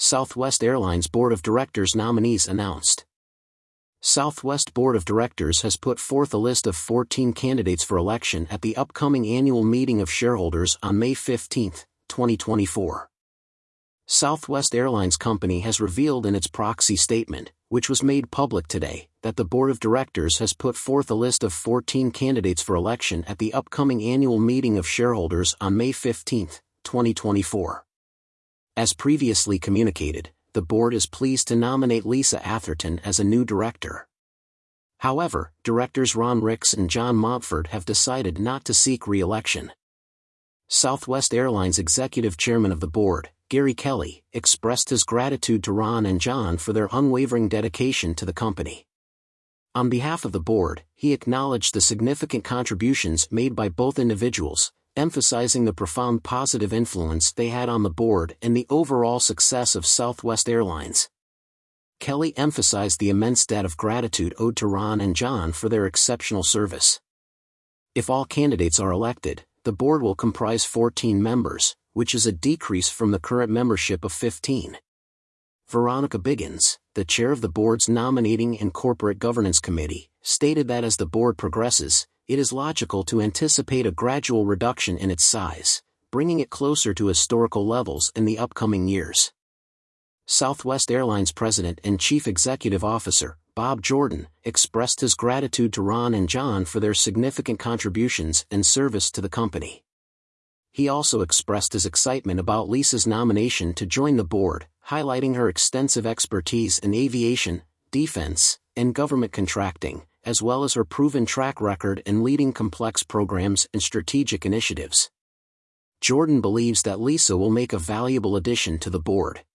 Southwest Airlines Board of Directors nominees announced. Southwest Board of Directors has put forth a list of 14 candidates for election at the upcoming annual meeting of shareholders on May 15, 2024. Southwest Airlines Company has revealed in its proxy statement, which was made public today, that the Board of Directors has put forth a list of 14 candidates for election at the upcoming annual meeting of shareholders on May 15, 2024. As previously communicated, the board is pleased to nominate Lisa Atherton as a new director. However, directors Ron Ricks and John Montford have decided not to seek re-election. Southwest Airlines Executive Chairman of the Board, Gary Kelly, expressed his gratitude to Ron and John for their unwavering dedication to the company. On behalf of the board, he acknowledged the significant contributions made by both individuals, emphasizing the profound positive influence they had on the board and the overall success of Southwest Airlines. Kelly emphasized the immense debt of gratitude owed to Ron and John for their exceptional service. If all candidates are elected, the board will comprise 14 members, which is a decrease from the current membership of 15. Veronica Biggins, the chair of the board's Nominating and Corporate Governance Committee, stated that as the board progresses, it is logical to anticipate a gradual reduction in its size, bringing it closer to historical levels in the upcoming years. Southwest Airlines President and Chief Executive Officer, Bob Jordan, expressed his gratitude to Ron and John for their significant contributions and service to the company. He also expressed his excitement about Lisa's nomination to join the board, highlighting her extensive expertise in aviation, defense, and government contracting, as well as her proven track record in leading complex programs and strategic initiatives. Jordan believes that Lisa will make a valuable addition to the board.